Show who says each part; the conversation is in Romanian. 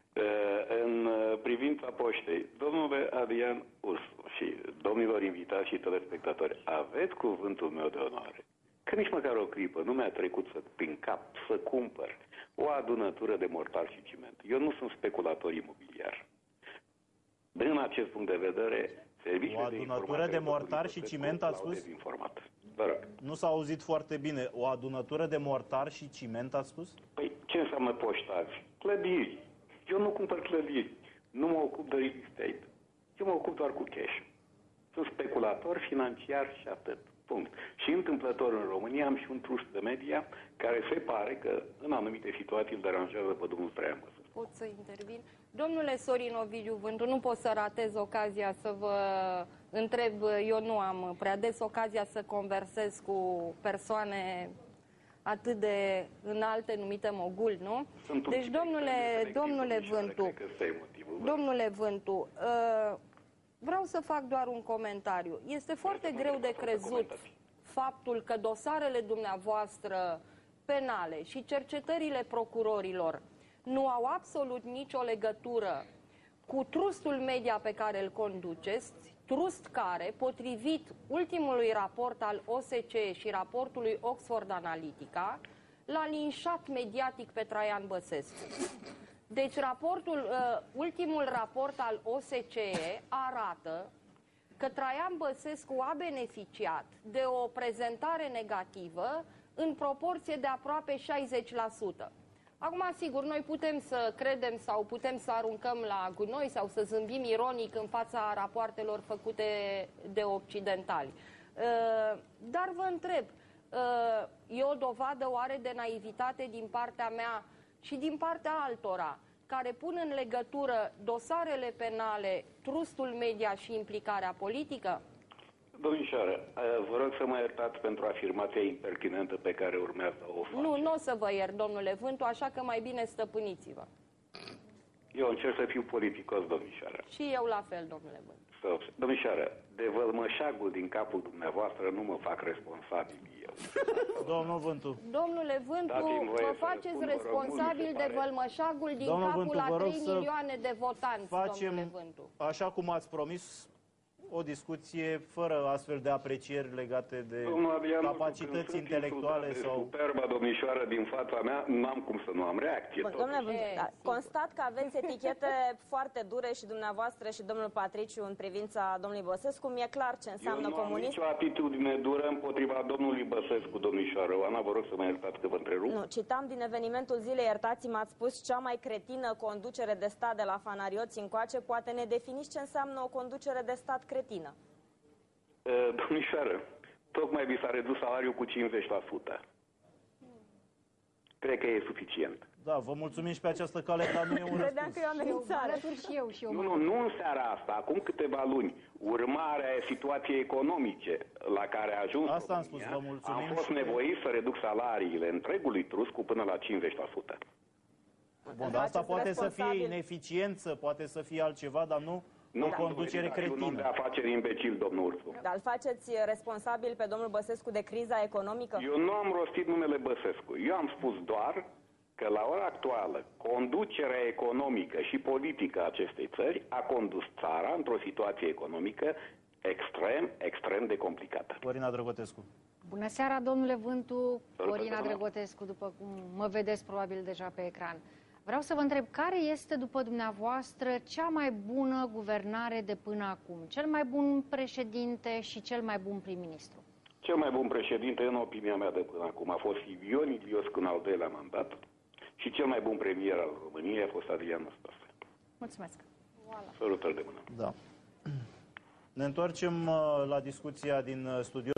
Speaker 1: În privința poștei, domnule Adrian Ursu și domnilor invitați și telespectatori, aveți cuvântul meu de onoare că nici măcar o clipă nu mi-a trecut prin cap să cumpăr o adunătură de mortar și ciment. Eu nu sunt speculator imobiliar. Din acest punct de vedere,
Speaker 2: o adunătură de mortar și ciment, ați spus? Nu s-a auzit foarte bine. O adunătură de mortar și ciment, ați spus?
Speaker 1: Păi, ce înseamnă poștavi? Clădiri. Eu nu cumpăr clădiri. Nu mă ocup de real estate. Eu mă ocup doar cu cash. Sunt speculator financiar și atât. Punct. Și întâmplător în România am și un trust de media care se pare că în anumite situații îl deranjează pe domnul Traian Băsescu.
Speaker 3: Pot să intervin? Domnule Sorin Ovidiu Vântu, nu pot să ratez ocazia să vă întreb, eu nu am prea des ocazia să conversez cu persoane atât de înalte, numite mogul, nu? Deci, domnule Vântu, vreau să fac doar un comentariu. Este foarte greu de crezut faptul că dosarele dumneavoastră penale și cercetările procurorilor nu au absolut nicio legătură cu trustul media pe care îl conduceți, trust care, potrivit ultimului raport al OSCE și raportului Oxford Analytica, l-a linșat mediatic pe Traian Băsescu. Deci ultimul raport al OSCE arată că Traian Băsescu a beneficiat de o prezentare negativă în proporție de aproape 60%. Acum, sigur, noi putem să credem sau putem să aruncăm la gunoi sau să zâmbim ironic în fața rapoartelor făcute de occidentali. Dar vă întreb, e o dovadă oare de naivitate din partea mea și din partea altora, care pun în legătură dosarele penale, trustul media și implicarea politică?
Speaker 1: Domnișoară, vă rog să mă iertați pentru afirmația impertinentă pe care urmează o face.
Speaker 3: Nu o să vă iert, domnule Vântu, așa că mai bine stăpâniți-vă.
Speaker 1: Eu încerc să fiu politicos, domnișoară.
Speaker 3: Și eu la fel, domnule Vântu.
Speaker 1: Domnișoară, de vălmășagul din capul dumneavoastră nu mă fac responsabil eu.
Speaker 2: Domnul Vântu.
Speaker 3: Domnule Vântu, vă faceți responsabil de vălmășagul din capul a 3 milioane de votanți, domnule Vântu.
Speaker 2: Așa cum ați promis, o discuție fără astfel de aprecieri legate de capacități intelectuale sau...
Speaker 1: Superba domnișoară din fața mea, n-am cum să nu am reacție.
Speaker 4: Domnule, constat că aveți etichete foarte dure și dumneavoastră și domnul Patriciu în privința domnului Băsescu. Mi-e clar ce înseamnă comunism.
Speaker 1: Eu nu am nicio atitudine dură împotriva domnului Băsescu, domnișoară. Oana, vă rog să mă iertați că vă întrerup.
Speaker 4: Nu, citam din evenimentul zilei, iertați-mă, ați spus cea mai cretină conducere de stat de la Fanarioți încoace. Poate ne definiți ce înseamnă o conducere de stat cretină?
Speaker 1: Domnișoară, tocmai vi s-a redus salariul cu 50%. Cred că e suficient.
Speaker 2: Da, vă mulțumim și pe această cale, dar nu e un răspuns.
Speaker 4: Credeam că e o amenințare.
Speaker 1: Nu în seara asta, acum câteva luni, urmarea situației economice la care a ajuns
Speaker 2: asta am spus, vă mulțumim.
Speaker 1: am fost nevoit să reduc salariile întregului trust cu până la 50%.
Speaker 2: Bun, dar asta poate să fie ineficiență, poate să fie altceva, dar nu o conducere cretină.
Speaker 1: Nu de afaceri imbecil, domnul Ursu.
Speaker 4: Dar îl faceți responsabil pe domnul Băsescu de criza economică?
Speaker 1: Eu nu am rostit numele Băsescu. Eu am spus doar că la ora actuală conducerea economică și politică a acestei țări a condus țara într-o situație economică extrem de complicată.
Speaker 2: Corina Drăgotescu.
Speaker 5: Bună seara, domnule Vântu. Corina Drăgotescu, după cum mă vedeți probabil deja pe ecran. Vreau să vă întreb, care este, după dumneavoastră, cea mai bună guvernare de până acum? Cel mai bun președinte și cel mai bun prim-ministru?
Speaker 1: Cel mai bun președinte, în opinia mea, de până acum a fost Ion Iliescu în al doilea mandat și cel mai bun premier al României a fost Adrian Năstase.
Speaker 5: Mulțumesc.
Speaker 1: Salutări de mână.
Speaker 2: Da. Ne întoarcem la discuția din studio.